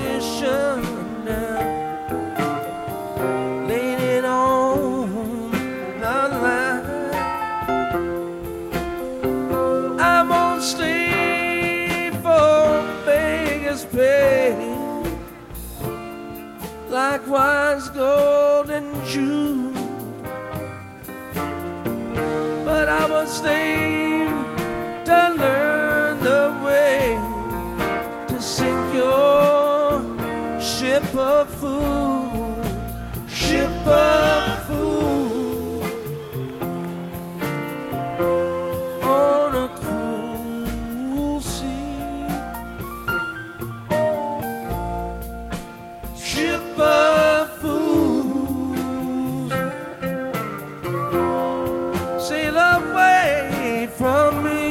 position now, laid it on the line. I'm on slave for beggar's pay, likewise gold and jewels. But I was slave to learn the way to sink your ship of food, ship of food, on a cruel sea, ship of food, sail away from me.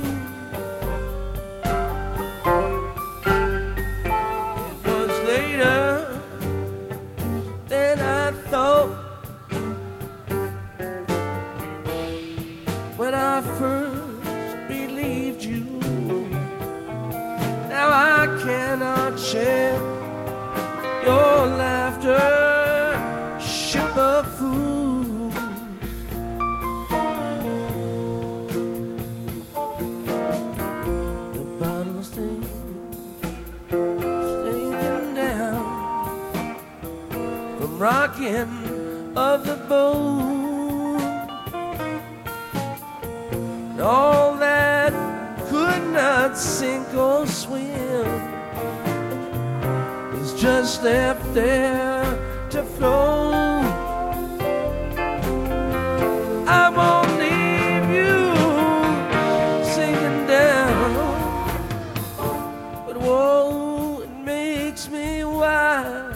When I first believed you, now I cannot share your laughter, ship of food. The bottle's sinking down from rocking of the boat. All that could not sink or swim is just left there to float. I won't leave you sinking down, but whoa, it makes me wild.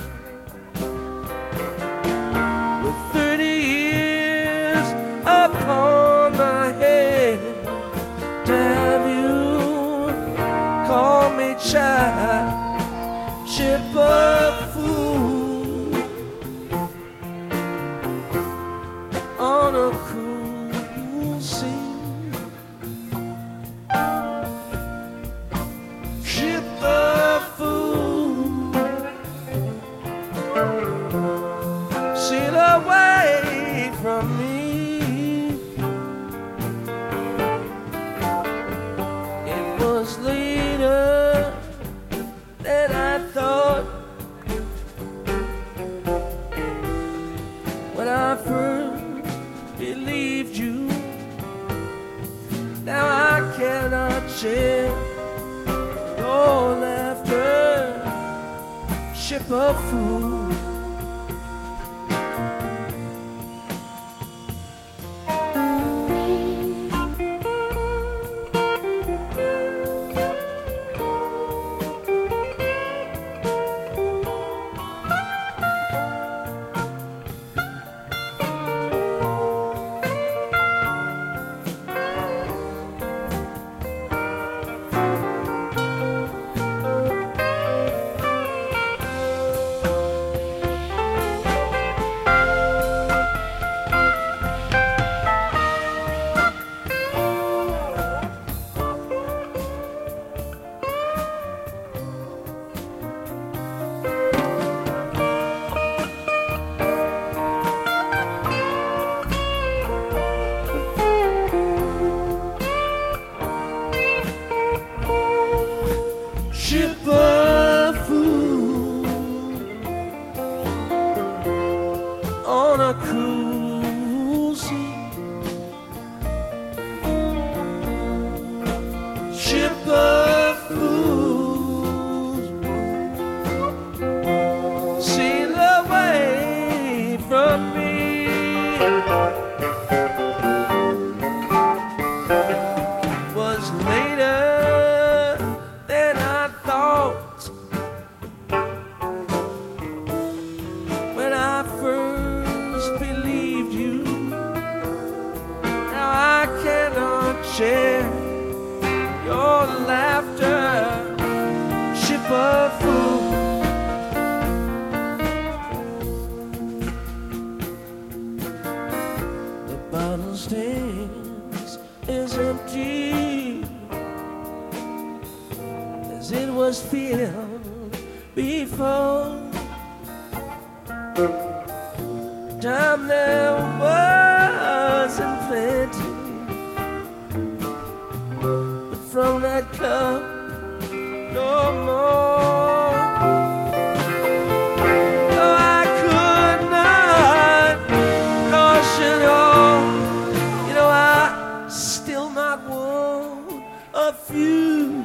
With 30 years upon my head, to have you call me child, ship of food, on a cruel sea, ship of food, sail away from me. Later than I thought, when I first believed you, now I cannot share your laughter, ship of food. Ship of food, on a cruel sea, ship of food, sail away from me. Was later than I thought, when I first believed you. Now I cannot share your laughter, ship of food. The bottle stands is empty as it was filled before. Time there wasn't plenty, but from that cup no more. No, I could not caution all. You know, I still might want a few.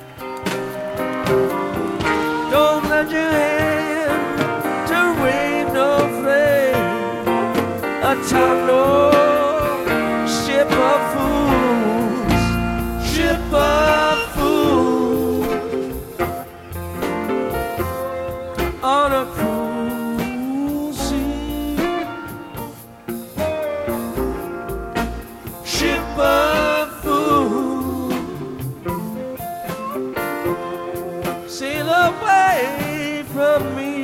Don't let your hand to wave no flame atop no ship of fools, ship of fools on a cruel sea, ship of fools sail away from me.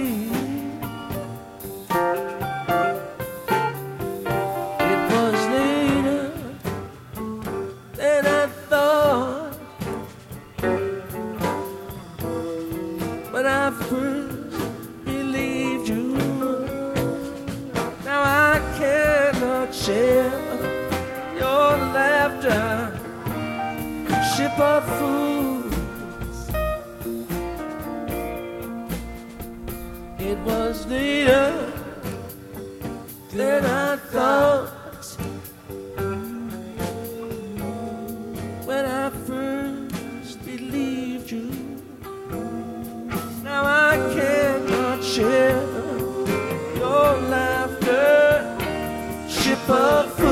It was later than I thought when I first believed you. Now I cannot share your laughter, ship of fools. It was later than I thought when I first believed you. Now I cannot share your laughter, ship of fools.